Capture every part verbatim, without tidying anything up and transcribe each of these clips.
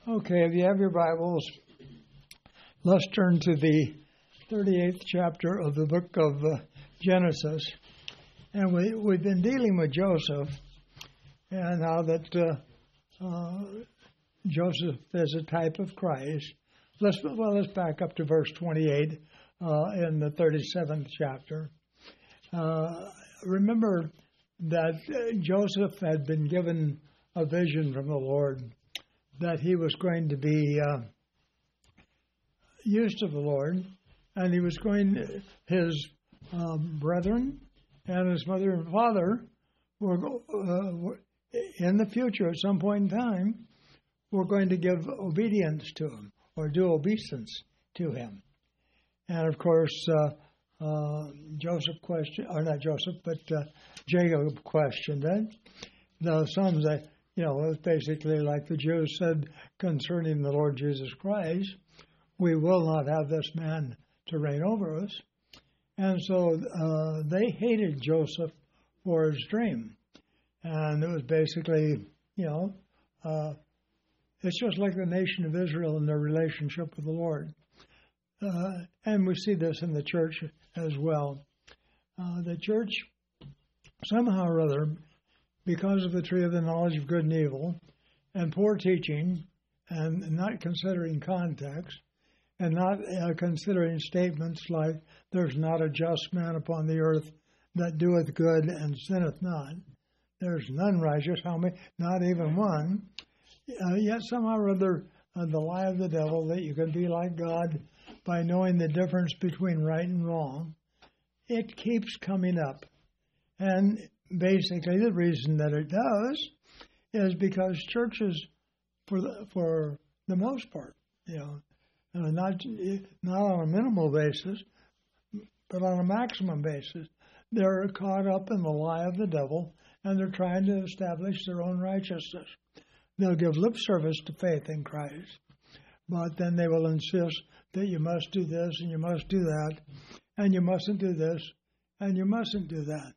Okay, if you have your Bibles, let's turn to the thirty-eighth chapter of the book of uh, Genesis. And we, we've been dealing with Joseph and how that uh, uh, Joseph is a type of Christ. Let's, well, let's back up to verse twenty-eight uh, in the thirty-seventh chapter. Uh, remember that uh, Joseph had been given a vision from the Lord that he was going to be uh, used of the Lord, and he was going, his uh, brethren and his mother and father were, uh, were, in the future, at some point in time, were going to give obedience to him, or do obeisance to him. And of course, uh, uh, Joseph questioned, or not Joseph, but uh, Jacob questioned it. The sons that, you know, it was basically like the Jews said concerning the Lord Jesus Christ, we will not have this man to reign over us. And so uh, they hated Joseph for his dream. And it was basically, you know, uh, it's just like the nation of Israel in their relationship with the Lord. Uh, and we see this in the church as well. Uh, the church, somehow or other, because of the tree of the knowledge of good and evil, and poor teaching, and not considering context, and not uh, considering statements like, there's not a just man upon the earth that doeth good and sinneth not. There's none righteous, how many? Not even one. Uh, yet somehow or other, uh, the lie of the devil that you can be like God by knowing the difference between right and wrong, it keeps coming up. And basically, the reason that it does is because churches, for the, for the most part, you know, uh, not not on a minimal basis, but on a maximum basis, they're caught up in the lie of the devil, and they're trying to establish their own righteousness. They'll give lip service to faith in Christ, but then they will insist that you must do this and you must do that, and you mustn't do this and you mustn't do that.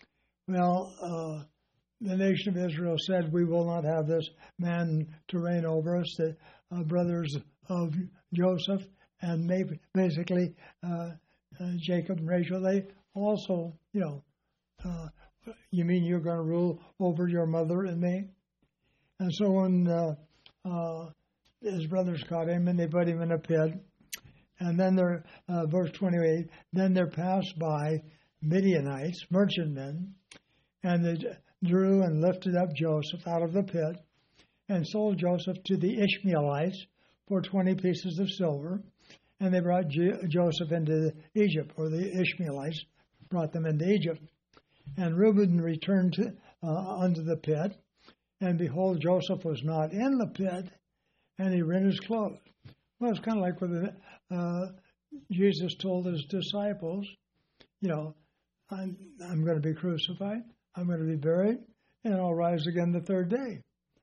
Well, uh, the nation of Israel said, we will not have this man to reign over us. The uh, brothers of Joseph and maybe basically uh, uh, Jacob and Rachel, they also, you know, uh, you mean you're going to rule over your mother and me? And so when uh, uh, his brothers caught him and they put him in a pit, and then they're, uh, verse twenty-eight, then there passed by Midianites, merchantmen, and they drew and lifted up Joseph out of the pit and sold Joseph to the Ishmaelites for twenty pieces of silver. And they brought J- Joseph into Egypt, or the Ishmaelites brought them into Egypt. And Reuben returned to, uh, unto the pit, and behold, Joseph was not in the pit, and he rent his clothes. Well, it's kind of like when uh, Jesus told his disciples, you know, I'm, I'm going to be crucified, I'm going to be buried, and I'll rise again the third day.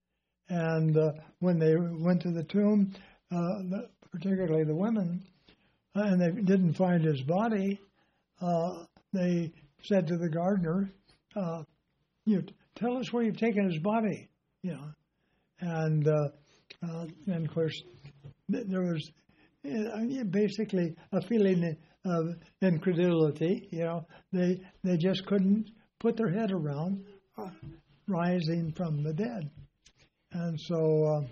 And uh, when they went to the tomb, uh, the, particularly the women, uh, and they didn't find his body, uh, they said to the gardener, uh, you know, tell us where you've taken his body, you know. And, uh, uh, and of course, th- there was uh, basically a feeling of incredulity, you know. They they just couldn't put their head around uh, rising from the dead. And so uh,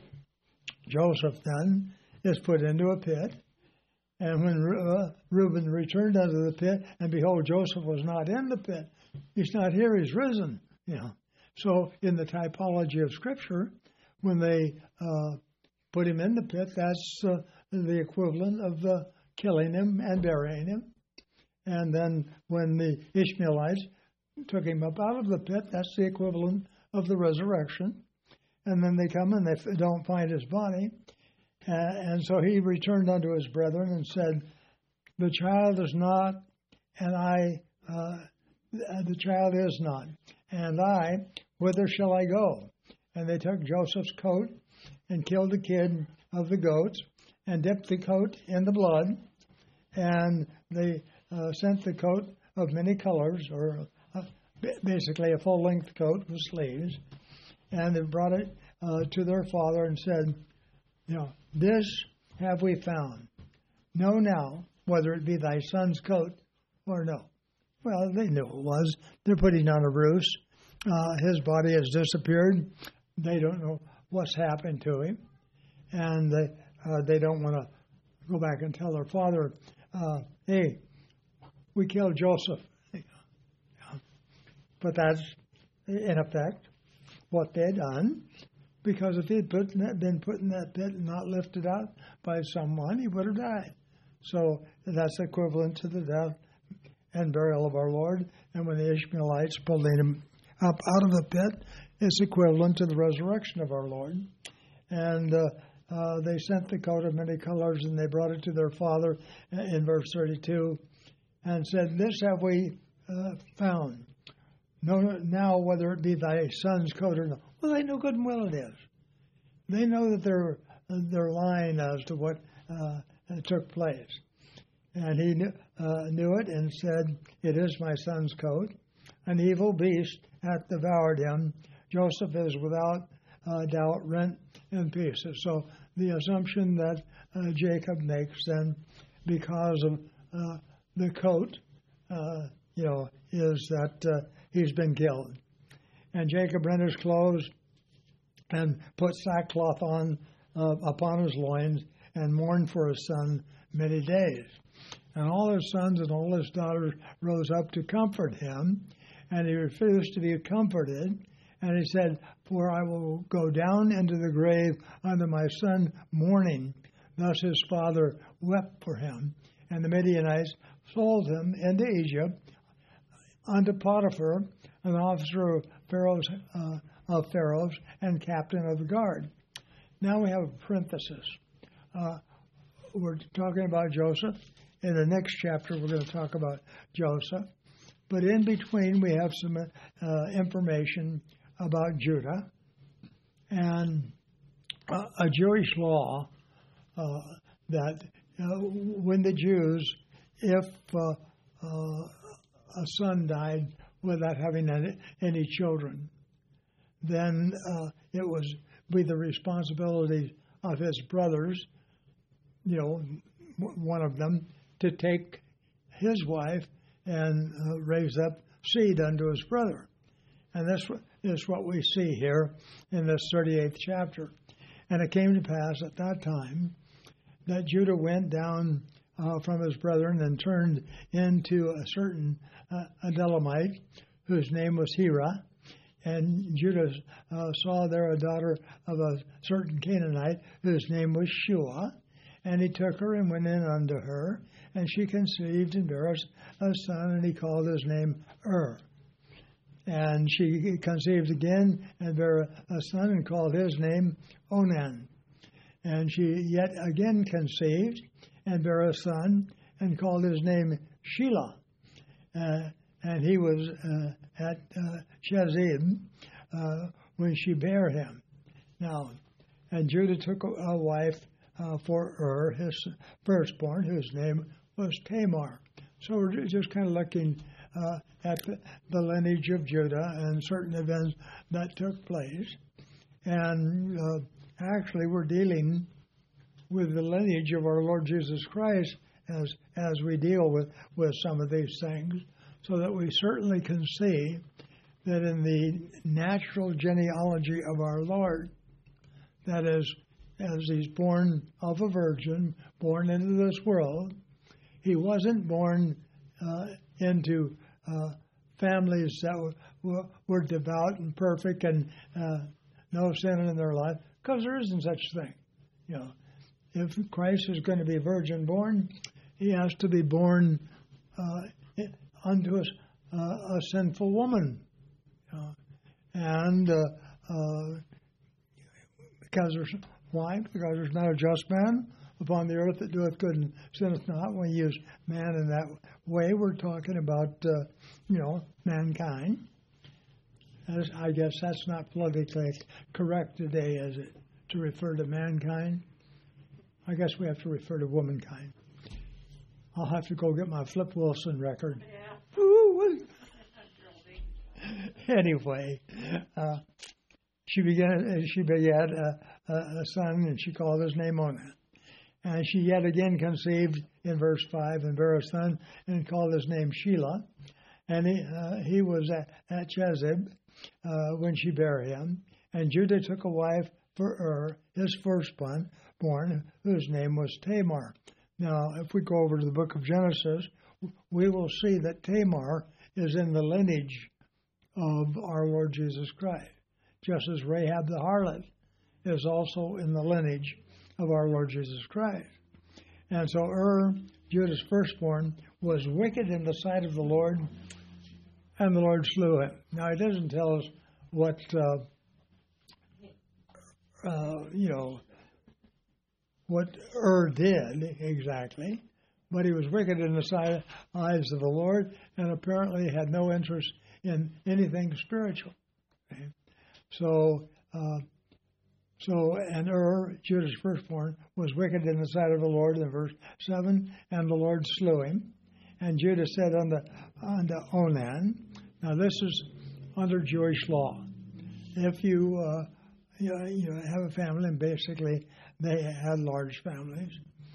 Joseph then is put into a pit. And when uh, Reuben returned out of the pit, and behold, Joseph was not in the pit. He's not here, he's risen, you know. So in the typology of Scripture, when they uh, put him in the pit, that's uh, the equivalent of uh, killing him and burying him. And then when the Ishmaelites took him up out of the pit, that's the equivalent of the resurrection. And then they come and they don't find his body. Uh, and so he returned unto his brethren and said, the child is not, and I, uh, the child is not, and I, whither shall I go? And they took Joseph's coat and killed the kid of the goats and dipped the coat in the blood, and they uh, sent the coat of many colors, or uh, basically a full-length coat with sleeves, and they brought it uh, to their father and said, You know, this have we found. Know now whether it be thy son's coat or no. Well, they knew it was. They're putting on a ruse. Uh, his body has disappeared. They don't know what's happened to him. And they, uh, they don't want to go back and tell their father, uh, hey, we killed Joseph. But that's, in effect, what they'd done. Because if he'd put in that, been put in that pit and not lifted out by someone, he would have died. So that's equivalent to the death and burial of our Lord. And when the Ishmaelites pulled him up out of the pit, it's equivalent to the resurrection of our Lord. And uh, uh, they sent the coat of many colors, and they brought it to their father in verse thirty-two, and said, this have we uh, found. Know now whether it be thy son's coat or not. Well, they know good and well it is. They know that they're, they're lying as to what uh, took place. And he knew, uh, knew it and said, it is my son's coat. An evil beast hath devoured him. Joseph is without uh, doubt rent in pieces. So the assumption that uh, Jacob makes then, because of uh, the coat, uh, you know, is that uh, he's been killed. And Jacob rent his clothes and put sackcloth on uh, upon his loins and mourned for his son many days. And all his sons and all his daughters rose up to comfort him, and he refused to be comforted. And he said, for I will go down into the grave unto my son mourning. Thus his father wept for him. And the Midianites sold him into Egypt unto Potiphar, an officer of Pharaoh's, uh, of Pharaoh's and captain of the guard. Now we have a parenthesis. Uh, we're talking about Joseph. In the next chapter, we're going to talk about Joseph. But in between, we have some uh, information about Judah. And uh, a Jewish law uh, that uh, when the Jews, if uh, uh, a son died without having any, any children, then uh, it was be the responsibility of his brothers, you know, one of them, to take his wife and uh, raise up seed unto his brother. And this is what we see here in this thirty-eighth chapter. And it came to pass at that time that Judah went down uh, from his brethren and turned into a certain uh, Adulamite, whose name was Hira. And Judah uh, saw there a daughter of a certain Canaanite, whose name was Shua. And he took her and went in unto her, and she conceived and bare a son, and he called his name Ur. And she conceived again and bare a son, and called his name Onan. And she yet again conceived and bare a son, and called his name Shelah. Uh, and he was uh, at uh, Shezib uh, when she bare him. Now, and Judah took a, a wife uh, for Ur, his firstborn, whose name was Tamar. So we're just kind of looking uh, at the, the lineage of Judah and certain events that took place. And uh, actually, we're dealing with the lineage of our Lord Jesus Christ as as we deal with, with some of these things, so that we certainly can see that in the natural genealogy of our Lord, that is, as he's born of a virgin, born into this world, he wasn't born uh, into uh, families that were, were, were devout and perfect and uh, no sin in their life, because there isn't such a thing. You know, if Christ is going to be virgin born, he has to be born uh, unto a, uh, a sinful woman. You know? And uh, uh, because there's, why? Because there's not a just man upon the earth that doeth good and sinneth not. When we use man in that way, we're talking about, uh, you know, mankind. As I guess that's not politically correct today, is it, to refer to mankind? I guess we have to refer to womankind. I'll have to go get my Flip Wilson record. Yeah. Anyway, uh, she began. She begat a, a, a son, and she called his name Onan. And she yet again conceived in verse five and bare a son, and called his name Shelah. And he uh, he was at, at Chezib uh, when she bare him. And Judah took a wife for Ur, his firstborn, born, whose name was Tamar. Now, if we go over to the book of Genesis, we will see that Tamar is in the lineage of our Lord Jesus Christ, just as Rahab the harlot is also in the lineage of our Lord Jesus Christ. And so Ur, Judah's firstborn, was wicked in the sight of the Lord, and the Lord slew him. Now, it doesn't tell us what, uh, uh, you know, what Ur did exactly, but he was wicked in the sight, eyes of the Lord, and apparently had no interest in anything spiritual. Okay? So, uh, so, and Ur, Judah's firstborn, was wicked in the sight of the Lord, in verse seven, and the Lord slew him. And Judah said unto, unto Onan, now this is under Jewish law. If you, uh, you, know, you have a family, and basically they had large families,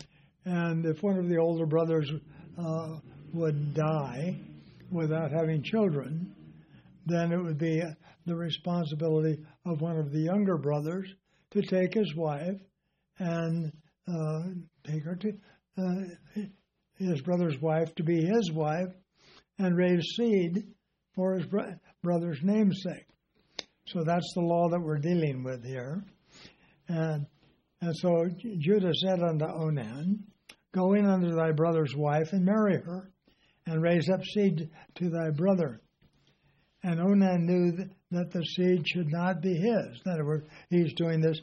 and if one of the older brothers uh, would die without having children, then it would be the responsibility of one of the younger brothers to take his wife and uh, take her to uh, his brother's wife to be his wife and raise seed for his bro- brother's namesake. So that's the law that we're dealing with here. And and so Judah said unto Onan, go in unto thy brother's wife and marry her, and raise up seed to thy brother. And Onan knew that the seed should not be his. In other words, he's doing this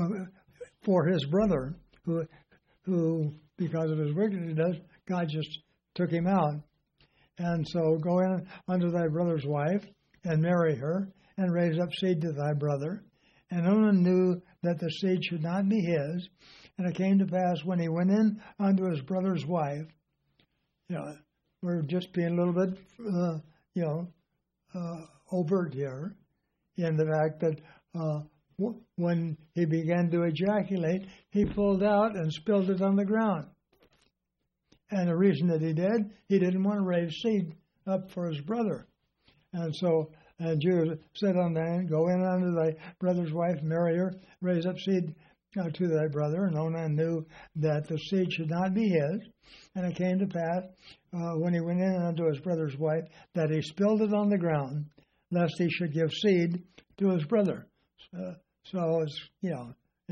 for his brother, who, who because of his wickedness, God just took him out. And so go in unto thy brother's wife and marry her, and raise up seed to thy brother. And Onan knew that the seed should not be his. And it came to pass when he went in unto his brother's wife, you know, we're just being a little bit, uh, you know, uh, overt here in the fact that uh, w- when he began to ejaculate, he pulled out and spilled it on the ground. And the reason that he did, he didn't want to raise seed up for his brother. And so, and Judah said unto Onan, go in unto thy brother's wife, marry her, raise up seed uh, to thy brother. And Onan knew that the seed should not be his. And it came to pass, uh, when he went in unto his brother's wife, that he spilled it on the ground, lest he should give seed to his brother. Uh, so, it's, you know,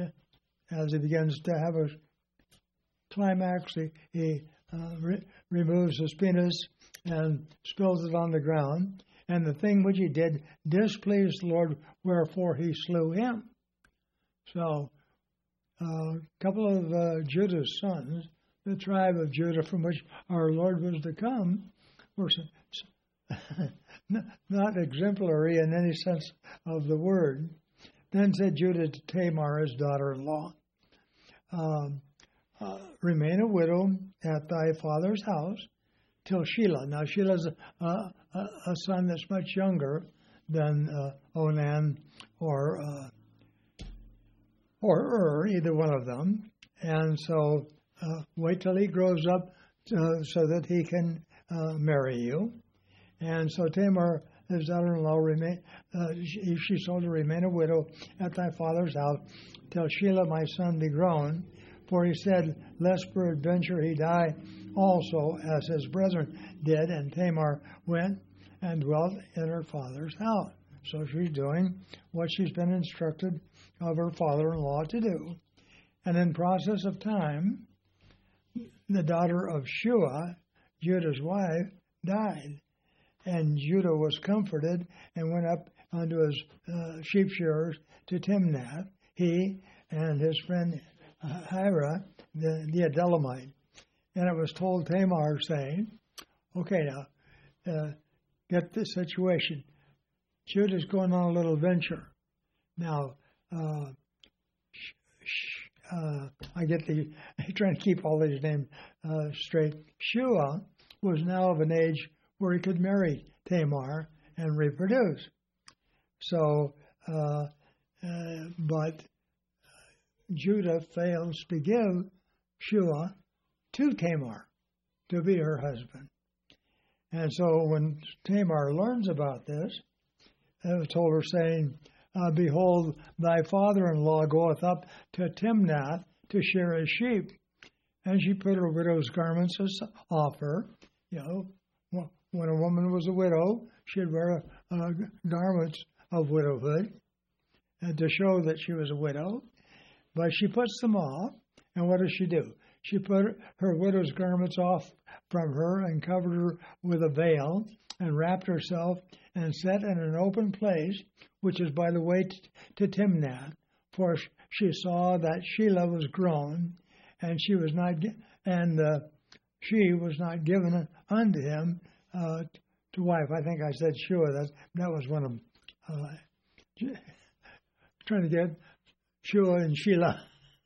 as he begins to have a climax, he, he uh, re- removes his penis and spills it on the ground. And the thing which he did displeased the Lord, wherefore he slew him. So, uh, a couple of uh, Judah's sons, the tribe of Judah from which our Lord was to come, were not exemplary in any sense of the word. Then said Judah to Tamar, his daughter-in-law, um, uh, remain a widow at thy father's house till Shelah. Now, Shelah's a, a, a son that's much younger than uh, Onan or uh, or Ur, either one of them. And so uh, wait till he grows up uh, so that he can uh, marry you. And so Tamar, his daughter-in-law, remain, uh, she, she told her, remain a widow at thy father's house till Shelah my son be grown. For he said, lest peradventure he die also, as his brethren did. And Tamar went and dwelt in her father's house. So she's doing what she's been instructed of her father-in-law to do. And in process of time, the daughter of Shua, Judah's wife, died. And Judah was comforted and went up unto his uh, sheep shearers to Timnath, he and his friend Hira, the, the Adulamite. And it was told Tamar, saying, okay, now, uh, get this situation. Judah's going on a little venture. Now, uh, sh- sh- uh, I get the, I'm trying to keep all these names uh, straight. Shua was now of an age where he could marry Tamar and reproduce. So, uh, uh, but Judah fails to give Shua to Tamar to be her husband. And so when Tamar learns about this, it told her, saying, uh, Behold, thy father-in-law goeth up to Timnath to shear his sheep. And she put her widow's garments as off her. You know, when a woman was a widow, she'd wear uh, garments of widowhood and to show that she was a widow. But she puts them off, and what does she do? She put her widow's garments off from her and covered her with a veil and wrapped herself and sat in an open place, which is by the way to Timnath, for she saw that Shelah was grown, and she was not, and uh, she was not given unto him uh, to wife. I think I said Shua. That that was one of uh, trying to get Shua and Shelah.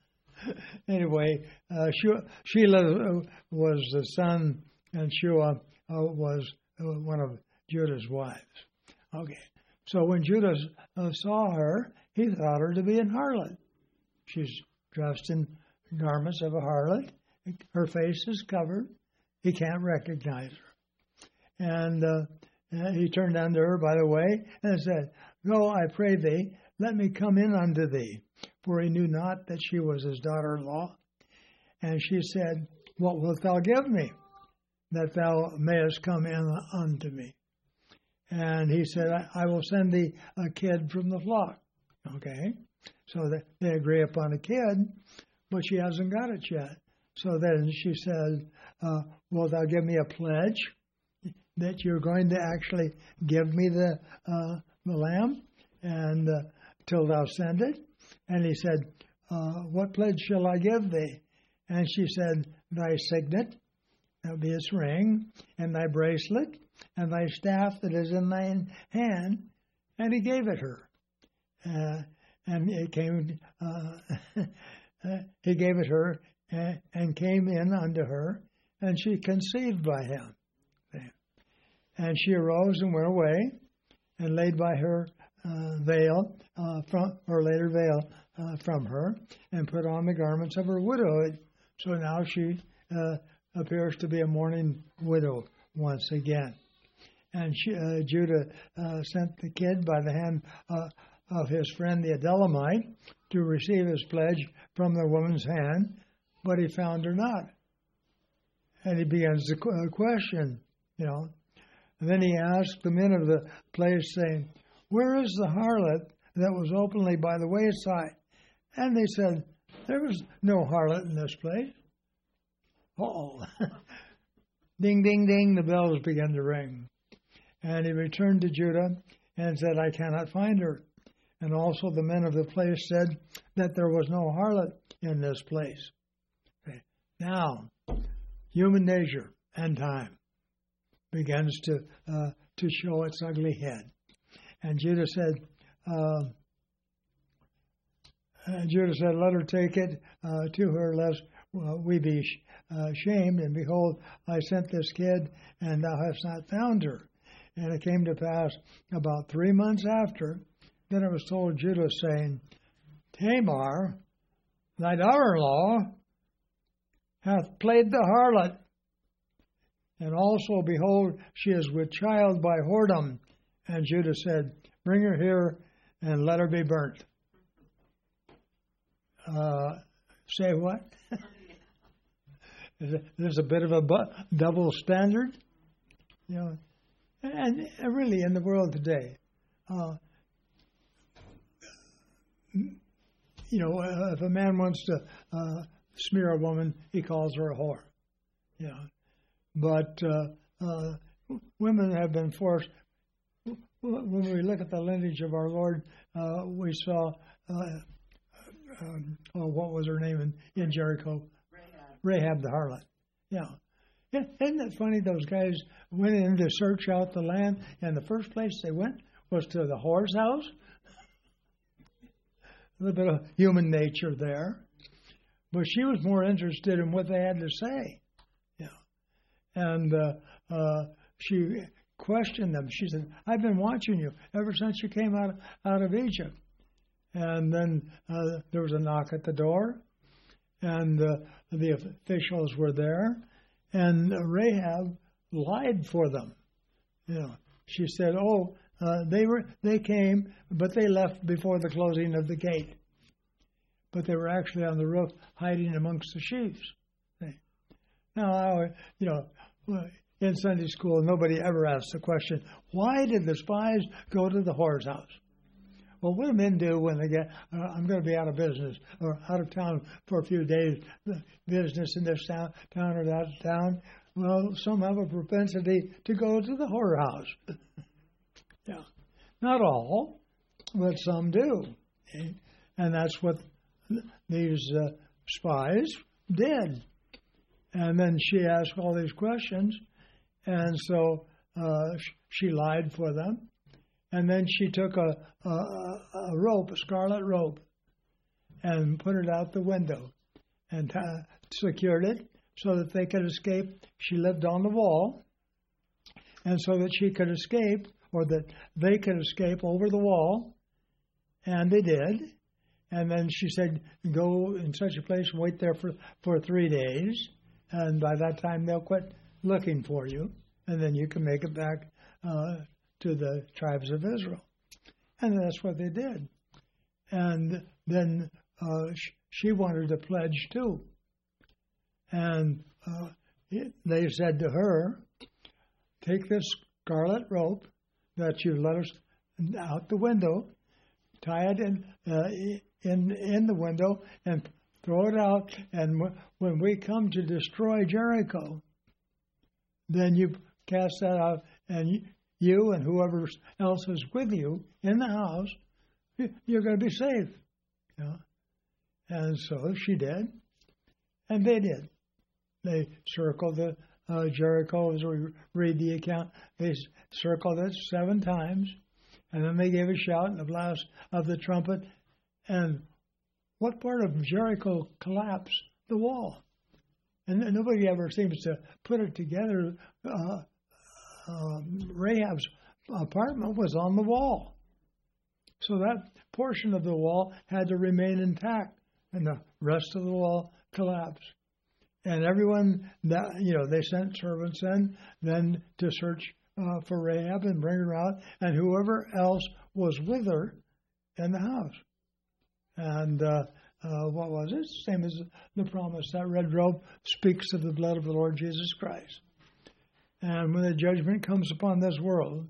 Anyway, uh, Shua, Shelah was the son, and Shua uh, was uh, one of Judah's wives. Okay, so when Judah uh, saw her, he thought her to be an harlot. She's dressed in garments of a harlot. Her face is covered. He can't recognize her. And uh, he turned unto her, by the way, and said, Go, I pray thee, let me come in unto thee. For he knew not that she was his daughter-in-law. And she said, What wilt thou give me, that thou mayest come in unto me? And he said, I, I will send thee a kid from the flock. Okay, so they, they agree upon a kid, but she hasn't got it yet. So then she said, uh, Wilt thou give me a pledge that you're going to actually give me the uh, the lamb, and uh, till thou send it? And he said, uh, What pledge shall I give thee? And she said, Thy signet, that would be its ring, and thy bracelet, and thy staff that is in thine hand. And he gave it her. Uh, and it came, uh, he gave it her, uh, and came in unto her, and she conceived by him. And she arose and went away, and laid by her uh, veil, uh, from or laid her veil uh, from her, and put on the garments of her widowhood. So now she uh, appears to be a mourning widow once again. And she, uh, Judah uh, sent the kid by the hand uh, of his friend the Adulamite to receive his pledge from the woman's hand, but he found her not. And he begins to question, you know. And then he asked the men of the place, saying, Where is the harlot that was openly by the wayside? And they said, There was no harlot in this place. Uh-oh. Ding, ding, ding, the bells began to ring. And he returned to Judah and said, I cannot find her. And also the men of the place said that there was no harlot in this place. Okay. Now, human nature and time begins to uh, to show its ugly head. And Judah said, uh, uh, Judah said, Let her take it uh, to her, lest uh, we be sh- uh, shamed. And behold, I sent this kid, and thou hast not found her. And it came to pass about three months after, then it was told Judah, saying, Tamar, thy daughter-in-law, hath played the harlot. And also, behold, she is with child by whoredom. And Judah said, Bring her here and let her be burnt. Uh, say what? There's a bit of a bu- double standard, you know. And, and really, in the world today, uh, you know, uh, if a man wants to uh, smear a woman, he calls her a whore. You know. But uh, uh, women have been forced. When we look at the lineage of our Lord, uh, we saw, uh, um, oh, what was her name in, in Jericho? Rahab. Rahab the harlot. Yeah. yeah. Isn't it funny, those guys went in to search out the land, and the first place they went was to the whore's house? A little bit of human nature there. But she was more interested in what they had to say. And uh, uh, she questioned them. She said, I've been watching you ever since you came out, out of Egypt. And then uh, there was a knock at the door, and uh, the officials were there, and Rahab lied for them. You know, she said, "Oh, uh, they were they came, but they left before the closing of the gate. But they were actually on the roof, hiding amongst the sheaves." See? Now, I, you know, in Sunday school, nobody ever asked the question, "Why did the spies go to the whore's house?" Well, what do men do when they get, uh, I'm going to be out of business or out of town for a few days, business in this town, town or that town? Well, some have a propensity to go to the whorehouse. Yeah. Not all, but some do. Okay? And that's what these uh, spies did. And then she asked all these questions, and so uh, she lied for them. And then she took a, a, a rope, a scarlet rope, and put it out the window and uh, secured it so that they could escape. She lived on the wall, and so that she could escape, or that they could escape over the wall, and they did. And then she said, "Go in such a place, wait there for, for three days, and by that time they'll quit looking for you, and then you can make it back uh, to the tribes of Israel." And that's what they did. And then uh, sh- she wanted to pledge too. And uh, it, they said to her, "Take this scarlet rope that you let us out the window, tie it in uh, in in the window, and throw it out. And w- when we come to destroy Jericho, then you cast that out, and you, you and whoever else is with you in the house, you're going to be safe." You know? And so she did, and they did. They circled the uh, Jericho, as we read the account. They circled it seven times, and then they gave a shout and a blast of the trumpet. And what part of Jericho collapsed? The wall. And nobody ever seems to put it together. Uh, um, Rahab's apartment was on the wall. So that portion of the wall had to remain intact, and the rest of the wall collapsed. And everyone, that you know, they sent servants in then to search uh, for Rahab and bring her out, and whoever else was with her in the house. And uh, uh, what was it? Same as the promise. That red robe speaks of the blood of the Lord Jesus Christ. And when the judgment comes upon this world,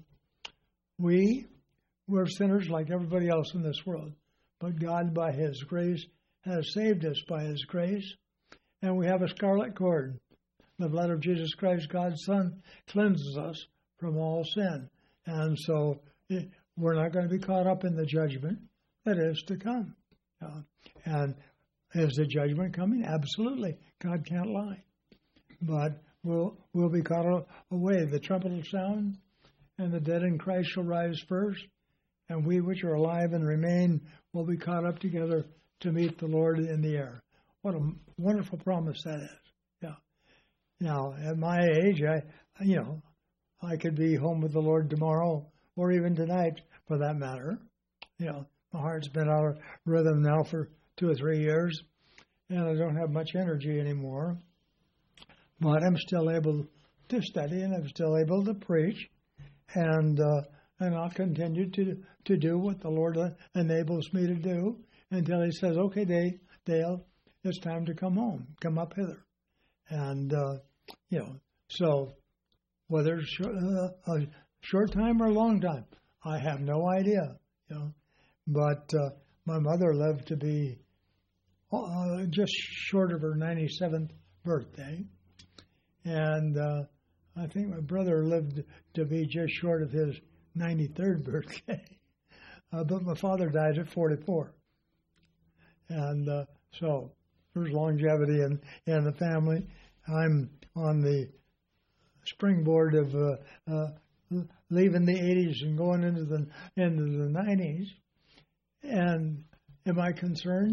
we, we're sinners like everybody else in this world. But God, by His grace, has saved us by His grace. And we have a scarlet cord. The blood of Jesus Christ, God's Son, cleanses us from all sin. And so it, we're not going to be caught up in the judgment that is to come. Uh, and is the judgment coming? Absolutely. God can't lie. But we'll, we'll be caught away. The trumpet will sound, and the dead in Christ shall rise first. And we which are alive and remain will be caught up together to meet the Lord in the air. What a wonderful promise that is. Yeah. Now, at my age, I, you know, I could be home with the Lord tomorrow or even tonight for that matter. You know, my heart's been out of rhythm now for two or three years, and I don't have much energy anymore. But I'm still able to study, and I'm still able to preach, and uh, and I'll continue to to do what the Lord enables me to do until He says, "Okay, Dale, Dale, it's time to come home. Come up hither." And, uh, you know, so whether it's uh, a short time or a long time, I have no idea, you know. But uh, my mother lived to be uh, just short of her ninety-seventh birthday. And uh, I think my brother lived to be just short of his ninety-third birthday. Uh, but my father died at forty-four. And uh, so there's longevity in, in the family. I'm on the springboard of uh, uh, leaving the eighties and going into the into the nineties. And am I concerned?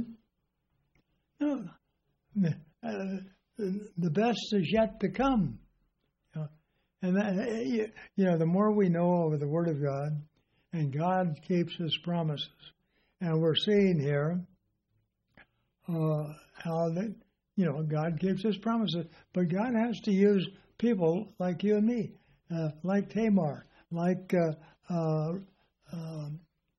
No. Uh, the best is yet to come. You know? And that, you know, the more we know of the Word of God, and God keeps His promises, And we're seeing here uh, how that, you know, God keeps his promises. But God has to use people like you and me, uh, like Tamar, like uh, uh, uh,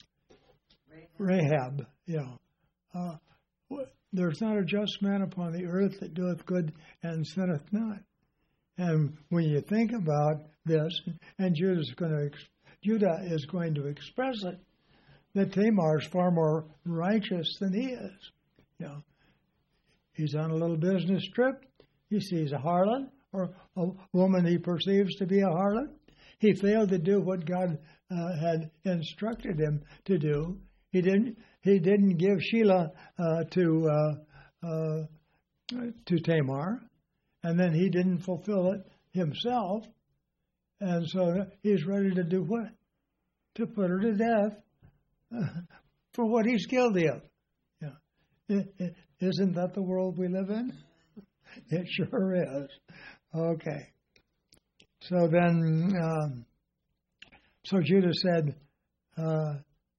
Rahab, you know. Uh, there's not a just man upon the earth that doeth good and sinneth not. And when you think about this, and Judah's going to, Judah is going to express it, that Tamar is far more righteous than he is. You know, he's on a little business trip. He sees a harlot or a woman he perceives to be a harlot. He failed to do what God uh, had instructed him to do. He didn't. He didn't give Shelah uh, to uh, uh, to Tamar, and then he didn't fulfill it himself. And so he's ready to do what? To put her to death uh, for what he's guilty of. Yeah. It, it, isn't that the world we live in? It sure is. Okay. So then, um, so Judah said, uh,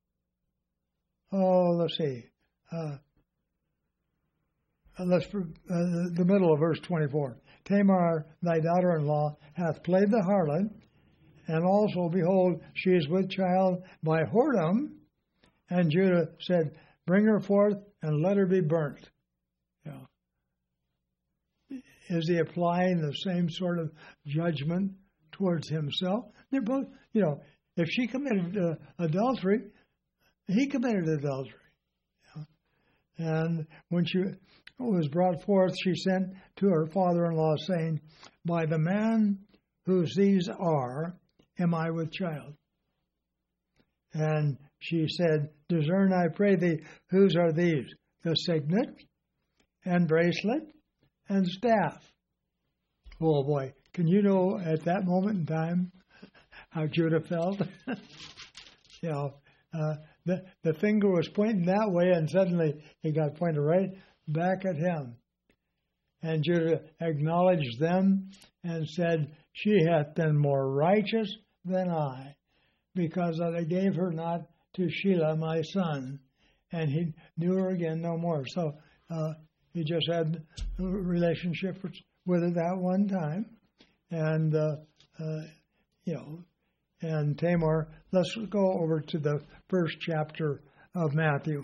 oh, let's see. Uh, let's uh, the middle of verse twenty-four. Tamar, thy daughter-in-law, hath played the harlot, and also, behold, she is with child by whoredom. And Judah said, bring her forth and let her be burnt. You know, is he applying the same sort of judgment towards himself? They're both, you know, if she committed uh, adultery, he committed adultery. You know? And when she was brought forth, she sent to her father-in-law, saying, by the man whose these are, am I with child? And she said, discern, I pray thee, whose are these? The signet, and bracelet, and staff. Oh boy, can you know at that moment in time how Judah felt? You know, uh, the, the finger was pointing that way, and suddenly it got pointed right back at him. And Judah acknowledged them and said, she hath been more righteous than I, because I gave her not to Shelah my son, and he knew her again no more. So uh, he just had a relationship with her that one time, and uh, uh, you know, and Tamar. Let's go over to the first chapter of Matthew.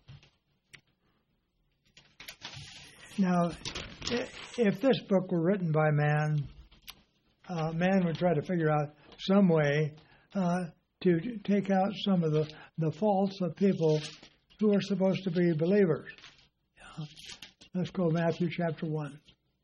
Now, if this book were written by man, uh, man would try to figure out some way uh, to take out some of the, the faults of people who are supposed to be believers. Yeah. Let's go Matthew chapter one.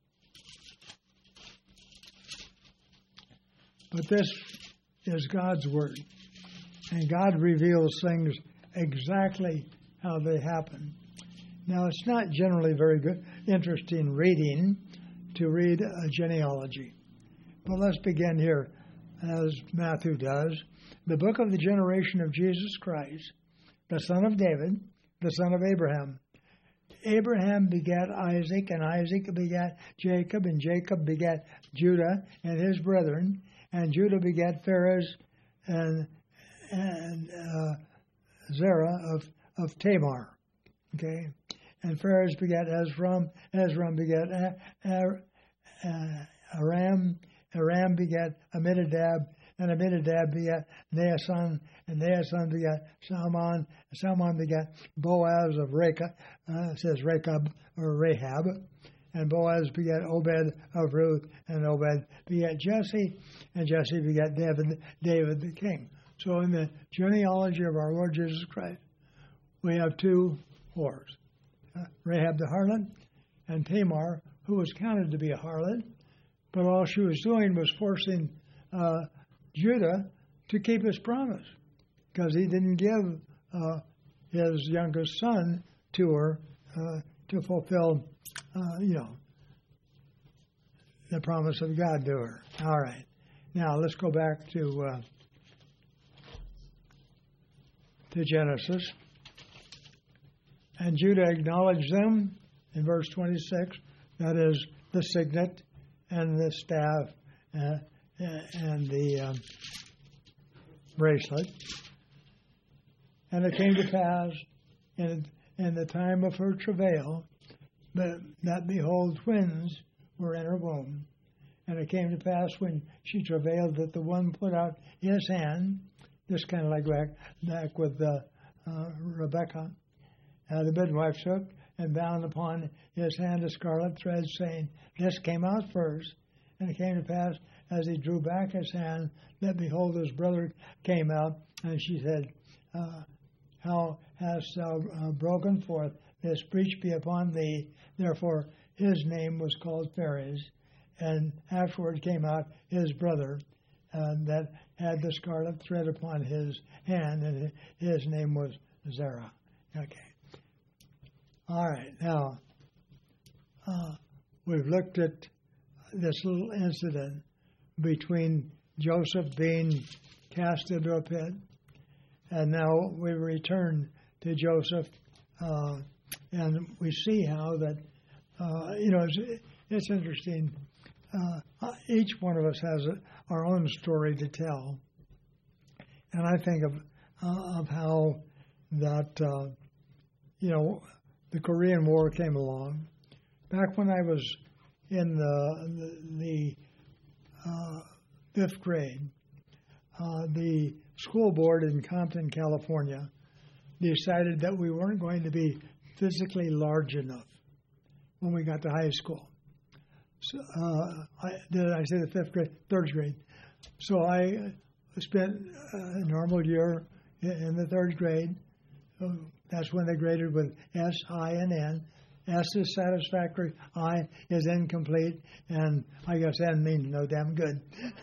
But this is God's word, and God reveals things exactly how they happen. Now, it's not generally very good, interesting reading to read a genealogy. But let's begin here, as Matthew does. The book of the generation of Jesus Christ, the son of David, the son of Abraham. Abraham begat Isaac, and Isaac begat Jacob, and Jacob begat Judah and his brethren, and Judah begat Pharez and and uh, Zerah of, of Tamar. Okay, and Pharez begat Ezram, Ezram begat Ar, uh, Aram, Aram begat Amminadab, and Amminadab begat Naasson, and Naasson begat Salmon, and Salmon begat Boaz of Rechab, uh, it says Rechab or Rahab, and Boaz begat Obed of Ruth, and Obed begat Jesse, and Jesse begat David, David the king. So in the genealogy of our Lord Jesus Christ, we have two whores, uh, Rahab the harlot, and Tamar, who was counted to be a harlot, but all she was doing was forcing uh, Judah to keep his promise, because he didn't give uh, his youngest son to her uh, to fulfill, uh, you know, the promise of God to her. All right. Now, let's go back to uh, to Genesis. And Judah acknowledged them in verse twenty-six, that is, the signet and the staff uh, and the um, bracelet. And it came to pass in, in the time of her travail, that, that behold, twins were in her womb. And it came to pass when she travailed that the one put out his hand, just kind of like back, back with uh, uh, Rebecca. Uh, the midwife took and bound upon his hand a scarlet thread, saying, this came out first. And it came to pass, as he drew back his hand, that behold, his brother came out. And she said, uh, how hast thou uh, broken forth? This breach be upon thee. Therefore his name was called Phares. And afterward came out his brother uh, that had the scarlet thread upon his hand, and his name was Zerah. Okay. All right. Now, uh, we've looked at this little incident between Joseph being cast into a pit, and now we return to Joseph, uh, and we see how that, uh, you know, it's, it's interesting. Uh, each one of us has a, our own story to tell, and I think of uh, of how that, uh, you know, the Korean War came along. Back when I was in the the, the uh, fifth grade, uh, the school board in Compton, California, decided that we weren't going to be physically large enough when we got to high school. So, uh, I, did I say the fifth grade? Third grade. So I spent a normal year in the third grade. That's when they graded with S, I, and N. S is satisfactory, I is incomplete, and I guess N means no damn good.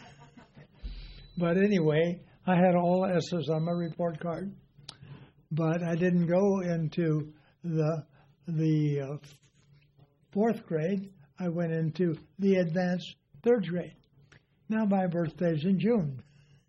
But anyway, I had all S's on my report card, but I didn't go into the the uh, fourth grade. I went into the advanced third grade. Now my birthday's in June.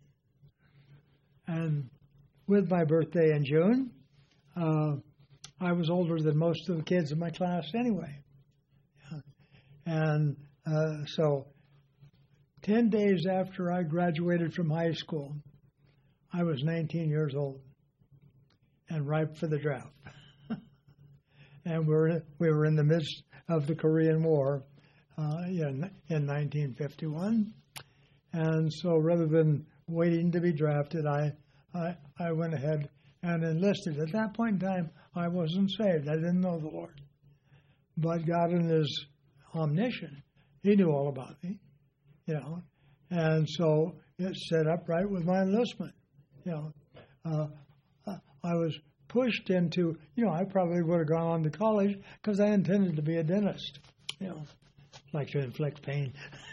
And with my birthday in June, uh, I was older than most of the kids in my class anyway. Yeah. And uh, so ten days after I graduated from high school, I was nineteen years old and ripe for the draft. And we're, we were in the midst of the Korean War uh, in, in nineteen fifty-one. And so rather than waiting to be drafted, I, I, I went ahead and enlisted. At that point in time, I wasn't saved. I didn't know the Lord. But God in His omniscience, He knew all about me, you know. And so it set up right with my enlistment, you know. Uh, I was pushed into, you know, I probably would have gone on to college because I intended to be a dentist, you know, like to inflict pain.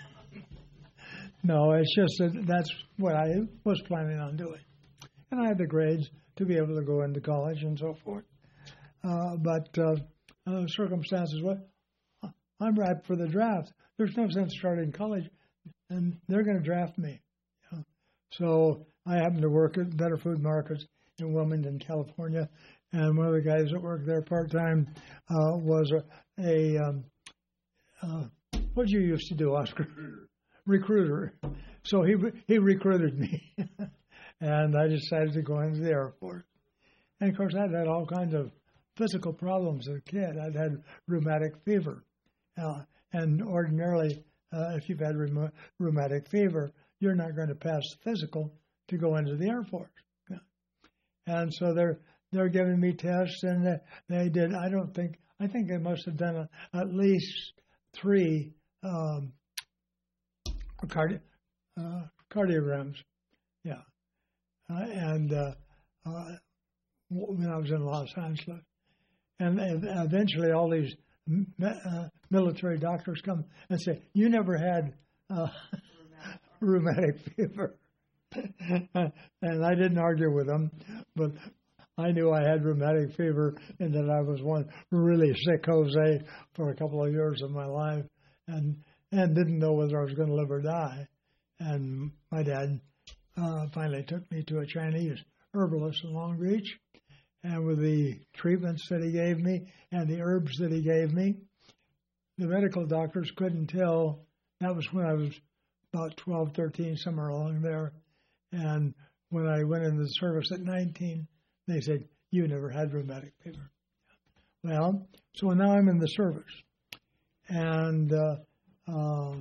No, it's just that that's what I was planning on doing. And I had the grades to be able to go into college and so forth. Uh, but uh, uh, circumstances, what I'm ripe for the draft. There's no sense starting college, and they're going to draft me. You know? So I happened to work at Better Food Markets in Wilmington, California, and one of the guys that worked there part-time uh, was a, a um, uh, what did you used to do, Oscar? Recruiter. So he he recruited me, and I decided to go into the Air Force. And, of course, I'd had all kinds of physical problems as a kid. I'd had rheumatic fever, uh, and ordinarily, uh, if you've had rheum- rheumatic fever, you're not going to pass the physical to go into the Air Force. And so they're they're giving me tests, and they, they did. I don't think I think they must have done a, at least three um, cardi, uh, cardiograms. Yeah, uh, and uh, uh, when I was in Los Angeles, and, and eventually all these me, uh, military doctors come and say, "You never had uh, rheumatic fever." And I didn't argue with them, but I knew I had rheumatic fever and that I was one really sick Jose for a couple of years of my life, and and didn't know whether I was going to live or die. And my dad uh, finally took me to a Chinese herbalist in Long Beach, and with the treatments that he gave me and the herbs that he gave me, the medical doctors couldn't tell. That was when I was about twelve, thirteen, somewhere along there. And when I went into the service at nineteen, they said, You never had rheumatic fever. Well, so now I'm in the service. And uh, uh,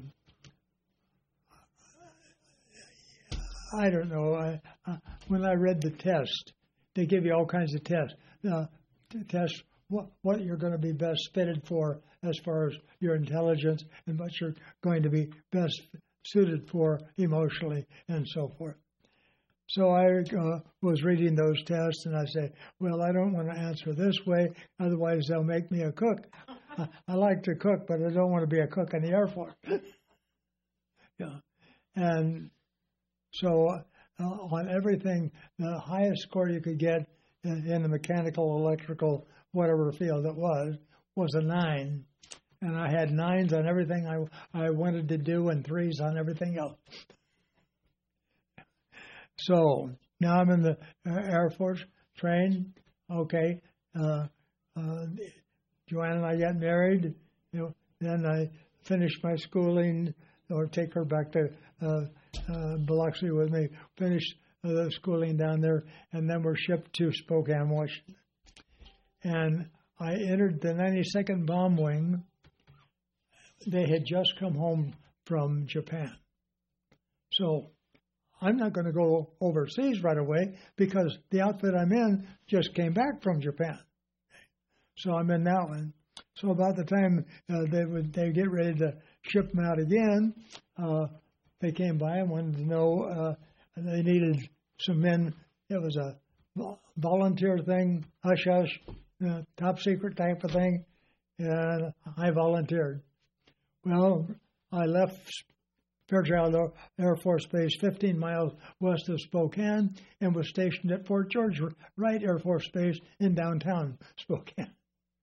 I don't know. I, uh, when I read the test, they give you all kinds of tests. Uh, to test what, what you're going to be best fitted for as far as your intelligence and what you're going to be best suited for emotionally and so forth. So I uh, was reading those tests, and I said, well, I don't want to answer this way, otherwise they'll make me a cook. I, I like to cook, but I don't want to be a cook in the Air Force. Yeah. And so uh, on everything, the highest score you could get in, in the mechanical, electrical, whatever field it was, was a nine. And I had nines on everything I, I wanted to do and threes on everything else. So now I'm in the Air Force, trained. Okay. Uh, uh, Joanne and I got married. You know, then I finished my schooling, or take her back to uh, uh, Biloxi with me, finished uh, the schooling down there, and then we're shipped to Spokane, Washington. And I entered the ninety-second Bomb Wing. They had just come home from Japan. So I'm not going to go overseas right away because the outfit I'm in just came back from Japan. So I'm in that one. So about the time uh, they would they get ready to ship them out again, uh, they came by and wanted to know uh, they needed some men. It was a volunteer thing, hush hush, uh, top secret type of thing, and I volunteered. Well, I left Fairchild Air Force Base fifteen miles west of Spokane and was stationed at Fort George Wright Air Force Base in downtown Spokane.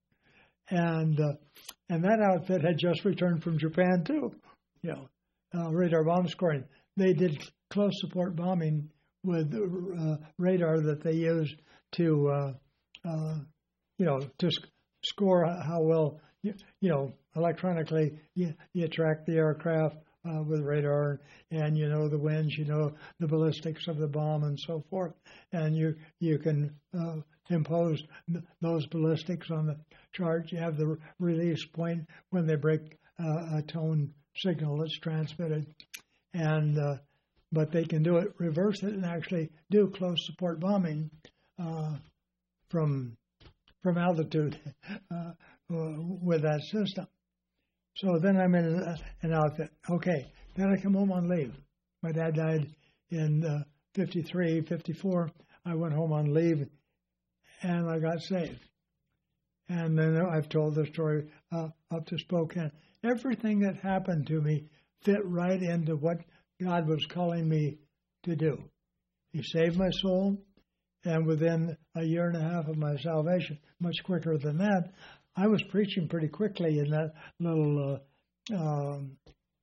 And uh, and that outfit had just returned from Japan too, you know, uh, radar bomb scoring. They did close support bombing with uh, radar that they used to, uh, uh, you know, to sc- score how well, you, you know, electronically you, you track the aircraft uh, with radar, and you know the winds, you know the ballistics of the bomb, and so forth, and you you can uh, impose th- those ballistics on the chart. You have the release point when they break uh, a tone signal that's transmitted, and uh, but they can do it, reverse it, and actually do close support bombing uh, from from altitude uh, with that system. So then I'm in a, an outfit. Okay, then I come home on leave. My dad died in uh, fifty-three, fifty-four. I went home on leave, and I got saved. And then I've told the story uh, up to Spokane. Everything that happened to me fit right into what God was calling me to do. He saved my soul, and within a year and a half of my salvation, much quicker than that, I was preaching pretty quickly in that little uh, um,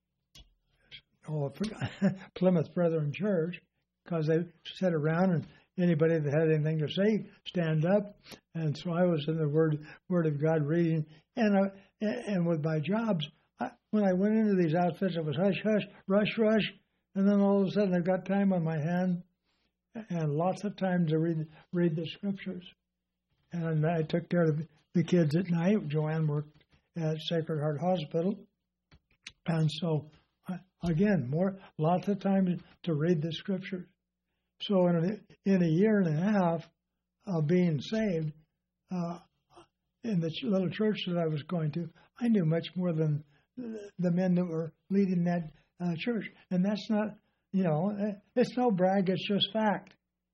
oh, I forgot, Plymouth Brethren Church, because they sat around and anybody that had anything to say, stand up. And so I was in the Word Word of God reading. And I, and with my jobs, I, when I went into these outfits, it was hush, hush, rush, rush. And then all of a sudden I've got time on my hand and lots of time to read read the Scriptures. And I took care of the kids at night. Joanne worked at Sacred Heart Hospital. And so, again, more lots of time to read the Scriptures. So in a, in a year and a half of being saved, uh, in the little church that I was going to, I knew much more than the men that were leading that uh, church. And that's not, you know, it's no brag, it's just fact.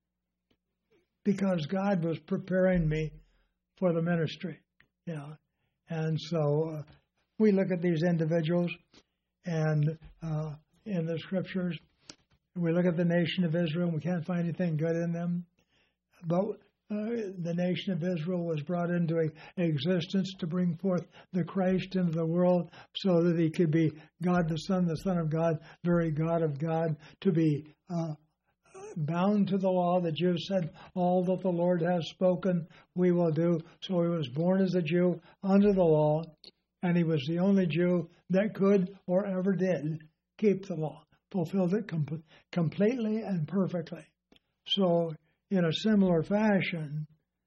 Because God was preparing me for the ministry, you know. And so uh, we look at these individuals and uh, in the Scriptures, we look at the nation of Israel, and we can't find anything good in them. But uh, the nation of Israel was brought into a, existence to bring forth the Christ into the world so that he could be God the Son, the Son of God, very God of God, to be uh, bound to the law. The Jews said, all that the Lord has spoken, we will do. So he was born as a Jew under the law, and he was the only Jew that could or ever did keep the law, fulfilled it com- completely and perfectly. So in a similar fashion,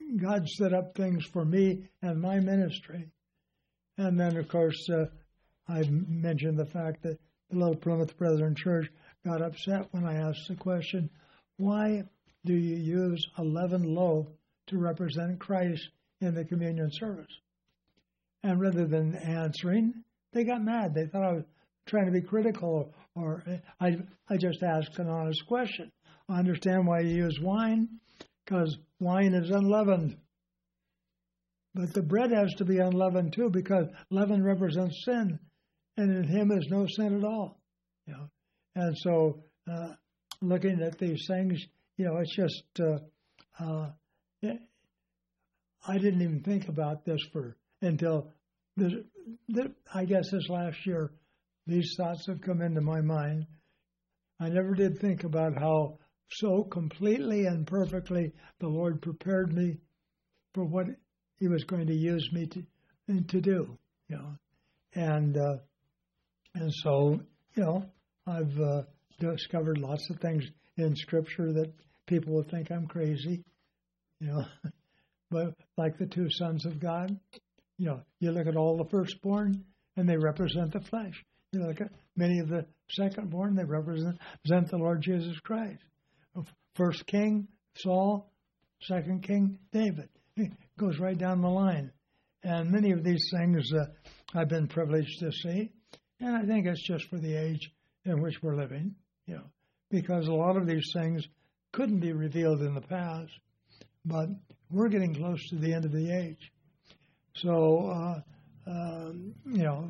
God set up things for me and my ministry. And then, of course, uh, I mentioned the fact that the Little Plymouth Brethren Church got upset when I asked the question, why do you use a leavened loaf to represent Christ in the communion service? And rather than answering, they got mad. They thought I was trying to be critical, or I, I just asked an honest question. I understand why you use wine, because wine is unleavened. But the bread has to be unleavened too, because leaven represents sin, and in him is no sin at all. You know, and so uh, looking at these things, you know, it's just uh, uh, it, I didn't even think about this for until this, this, I guess this last year. These thoughts have come into my mind. I never did think about how so completely and perfectly the Lord prepared me for what He was going to use me to to do, you know, and uh, and so you know I've uh, discovered lots of things in Scripture that people will think I'm crazy, you know, but like the two sons of God, you know, you look at all the firstborn and they represent the flesh. You know, look at many of the secondborn, they represent, represent the Lord Jesus Christ. First king, Saul. Second king, David. It goes right down the line. And many of these things uh, I've been privileged to see. And I think it's just for the age in which we're living, you know, because a lot of these things couldn't be revealed in the past, but we're getting close to the end of the age. So, uh, um, you know,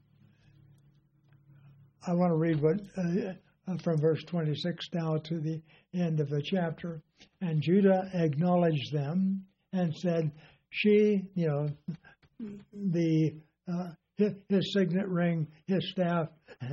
I want to read what uh, from verse twenty-six now to the end of the chapter. And Judah acknowledged them and said, she, you know, the uh, his, his signet ring, his staff,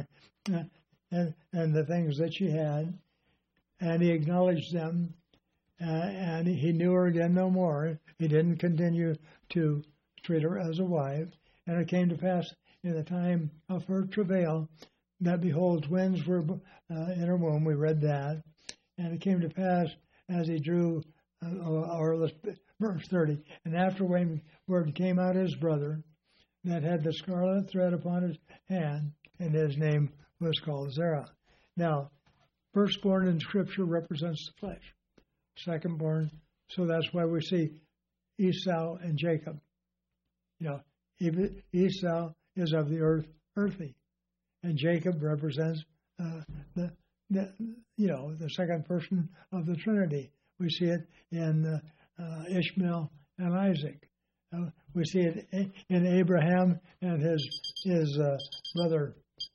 and, and the things that she had, and he acknowledged them, uh, and he knew her again no more. He didn't continue to treat her as a wife. And it came to pass in the time of her travail that, behold, twins were uh, in her womb. We read that. And it came to pass as he drew, uh, or let's, verse thirty, and afterward came out his brother that had the scarlet thread upon his hand, and his name was called Zerah. Now, firstborn in Scripture represents the flesh. Secondborn, so that's why we see Esau and Jacob. You know, Esau is of the earth, earthy, and Jacob represents uh, the, the, you know, the second person of the Trinity. We see it in uh, uh, Ishmael and Isaac. Uh, we see it in Abraham and his his uh, brother.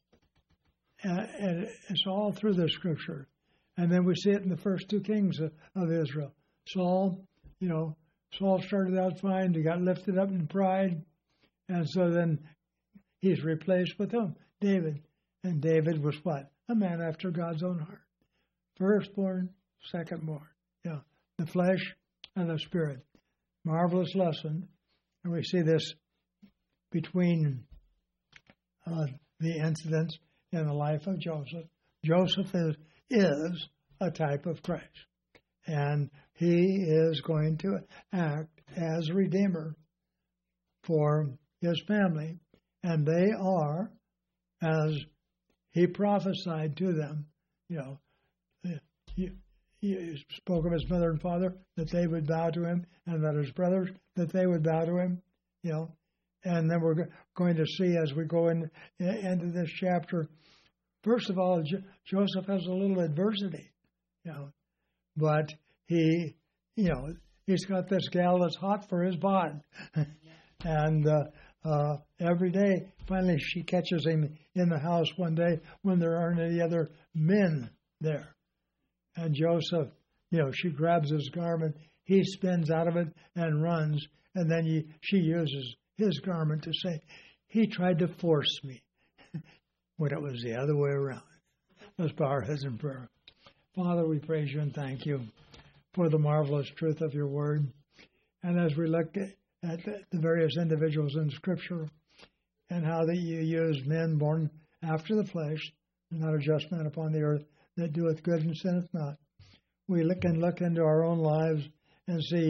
Uh, and it's all through the Scripture. And then we see it in the first two kings of, of Israel. Saul, you know, Saul started out fine. He got lifted up in pride. And so then he's replaced with whom? David. And David was what? A man after God's own heart. Firstborn, secondborn. Yeah, the flesh and the spirit. Marvelous lesson. And we see this between uh, the incidents in the life of Joseph. Joseph is, is a type of Christ. And he is going to act as a redeemer for his family. And they are, as he prophesied to them, you know, he, he spoke of his mother and father, that they would bow to him, and that his brothers, that they would bow to him, you know. And then we're going to see as we go in, into this chapter, first of all, Jo- Joseph has a little adversity, you know, but he, you know, he's got this gal that's hot for his bod. and uh, uh, every day, finally, she catches him in the house one day when there aren't any other men there. And Joseph, you know, she grabs his garment, he spins out of it and runs, and then he, she uses his garment to say, he tried to force me, when it was the other way around. Let's bow our heads in prayer. Father, we praise you and thank you for the marvelous truth of your word. And as we look at the various individuals in Scripture and how that you use men born after the flesh, not a just man upon the earth, that doeth good and sinneth not, we look and look into our own lives and see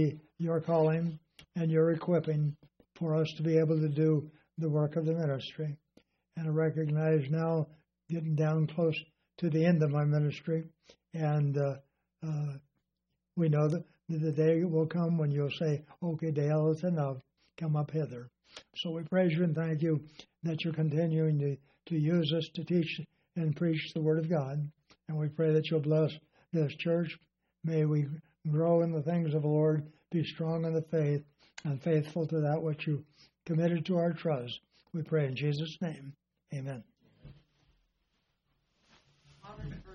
your calling and your equipping for us to be able to do the work of the ministry. And I recognize now, getting down close to the end of my ministry, and uh, uh, we know that the day will come when you'll say, okay, Dale, it's enough. Come up hither. So we praise you and thank you that you're continuing to, to use us to teach and preach the Word of God. And we pray that you'll bless this church. May we grow in the things of the Lord, be strong in the faith, and faithful to that which you committed to our trust. We pray in Jesus' name. Amen. Amen.